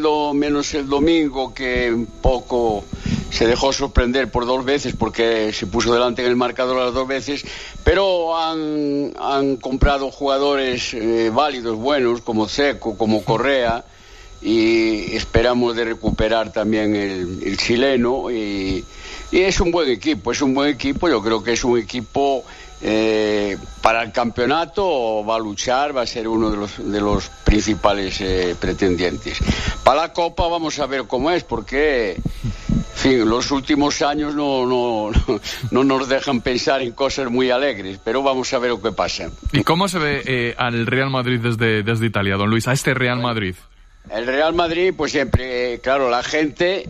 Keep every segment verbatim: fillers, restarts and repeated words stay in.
el do, menos el domingo, que un poco se dejó sorprender por dos veces porque se puso delante en el marcador las dos veces, pero han, han comprado jugadores eh, válidos, buenos, como Seco, como Correa, y esperamos de recuperar también el, el chileno, y, y es un buen equipo, es un buen equipo, yo creo que es un equipo eh, para el campeonato, va a luchar, va a ser uno de los, de los principales eh, pretendientes. Para la Copa vamos a ver cómo es, porque en fin, los últimos años no, no, no nos dejan pensar en cosas muy alegres, pero vamos a ver lo que pasa. ¿Y cómo se ve eh, al Real Madrid desde, desde Italia, don Luis, a este Real Madrid? El Real Madrid, pues siempre, eh, claro, la gente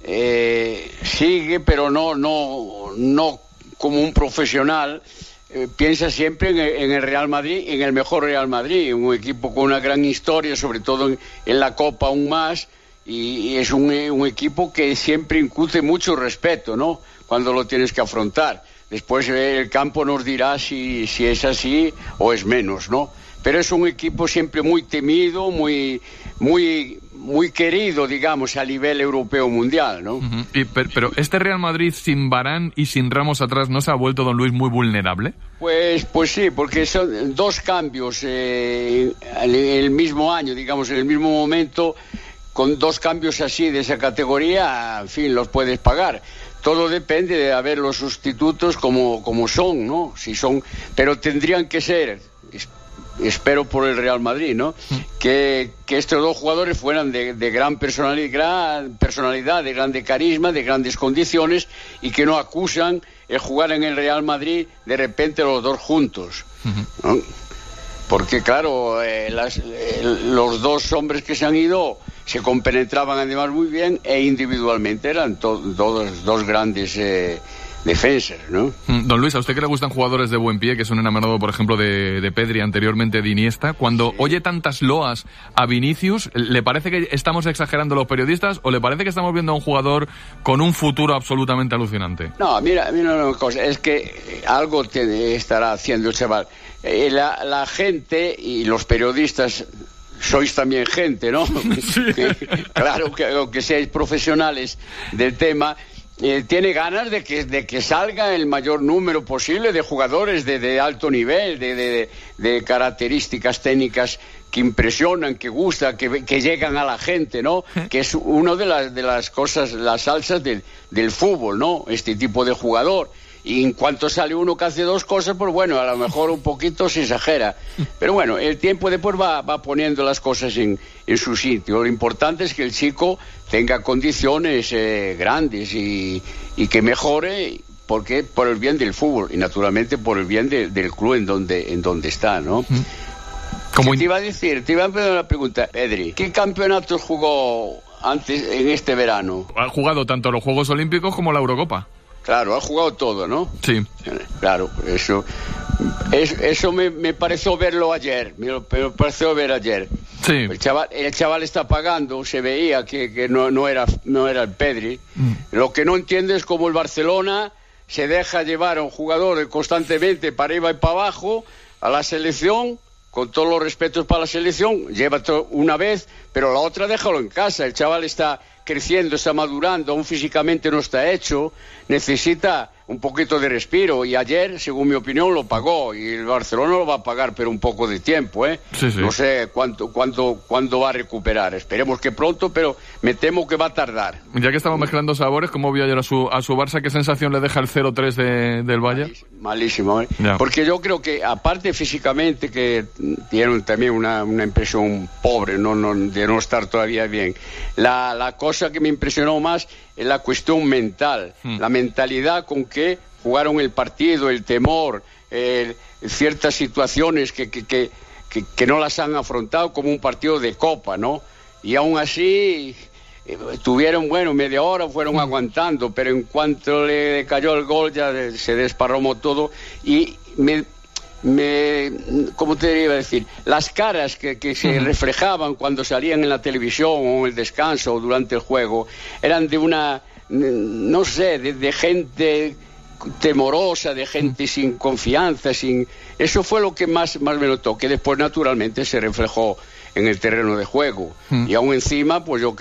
eh, sigue, pero no, no, no como un profesional, eh, piensa siempre en el, en el Real Madrid, en el mejor Real Madrid, un equipo con una gran historia, sobre todo en, en la Copa aún más, y, y es un, un equipo que siempre incute mucho respeto, ¿no?, cuando lo tienes que afrontar. Después eh, el campo nos dirá si, si es así o es menos, ¿no? Pero es un equipo siempre muy temido, muy muy muy querido, digamos, a nivel europeo mundial, ¿no? Uh-huh. Y, pero, pero este Real Madrid sin Varane y sin Ramos atrás, ¿no se ha vuelto, don Luis, muy vulnerable? Pues pues sí, porque son dos cambios eh, en el mismo año, digamos, en el mismo momento, con dos cambios así de esa categoría, en fin, los puedes pagar. Todo depende de a ver los sustitutos como, como son, ¿no? Si son, pero tendrían que ser, espero por el Real Madrid, ¿no?, que, que estos dos jugadores fueran de, de gran personalidad, gran personalidad, de grande carisma, de grandes condiciones, y que no acusan el jugar en el Real Madrid de repente los dos juntos, ¿no? Porque claro, eh, las, eh, los dos hombres que se han ido se compenetraban además muy bien, e individualmente eran to- todos dos grandes eh, defensas, ¿no? Don Luis, ¿a usted que le gustan jugadores de buen pie, que son enamorado, por ejemplo, de, de Pedri, anteriormente de Iniesta, cuando sí. oye tantas loas a Vinicius, ¿le parece que estamos exagerando los periodistas o le parece que estamos viendo a un jugador con un futuro absolutamente alucinante? No, mira, mira una cosa, es que algo te estará haciendo el chaval. Eh, la, la gente y los periodistas sois también gente, ¿no? Sí. Claro que aunque seáis profesionales del tema, eh, tiene ganas de que, de que salga el mayor número posible de jugadores de, de alto nivel, de, de, de características técnicas que impresionan, que gustan, que, que llegan a la gente, ¿no? Que es una de las, de las cosas, las salsas del, del fútbol, ¿no? Este tipo de jugador. Y en cuanto sale uno que hace dos cosas, pues bueno, a lo mejor un poquito se exagera. Pero bueno, el tiempo después va, va poniendo las cosas en, en su sitio. Lo importante es que el chico tenga condiciones eh, grandes y, y que mejore, porque por el bien del fútbol y naturalmente por el bien de, del club en donde, en donde está, ¿no? Como te iba a decir, te iba a hacer una pregunta, Pedri, ¿qué campeonatos jugó antes en este verano? Ha jugado tanto los Juegos Olímpicos como la Eurocopa. Claro, ha jugado todo, ¿no? Sí. Claro, eso es, eso me, me pareció verlo ayer, me, lo, me pareció ver ayer. Sí. El chaval, el chaval está pagando, se veía que, que no, no, era, no era el Pedri. Mm. Lo que no entiende es cómo el Barcelona se deja llevar a un jugador constantemente para arriba y para abajo a la selección, con todos los respetos para la selección, lleva una vez, pero la otra déjalo en casa. El chaval está creciendo, está madurando, aún físicamente no está hecho, necesita un poquito de respiro, y ayer, según mi opinión, lo pagó, y el Barcelona lo va a pagar, pero un poco de tiempo, ¿eh? Sí, sí. No sé cuánto, cuánto, cuándo va a recuperar, esperemos que pronto, pero me temo que va a tardar. Ya que estamos mezclando sabores, ¿cómo vio ayer a su, a su Barça? ¿Qué sensación le deja el cero tres de, del Bayern? Malísimo, malísimo, ¿eh? Ya. Porque yo creo que, aparte físicamente, que tienen también una, una impresión pobre, no, no, de no estar todavía bien, la, la cosa que me impresionó más es la cuestión mental, hmm. la mentalidad con que jugaron el partido, el temor, eh, ciertas situaciones que, que, que, que, que no las han afrontado como un partido de Copa, ¿no? Y aún así eh, tuvieron, bueno, media hora, fueron hmm. aguantando, pero en cuanto le cayó el gol ya se desparramó todo, y me... me ¿cómo te iba a decir? Las caras que, que se uh-huh. reflejaban cuando salían en la televisión o en el descanso o durante el juego eran de una, no sé, de, de gente temorosa, de gente uh-huh. sin confianza, sin... Eso fue lo que más, más me notó, que después naturalmente se reflejó en el terreno de juego. Uh-huh. Y aún encima, pues yo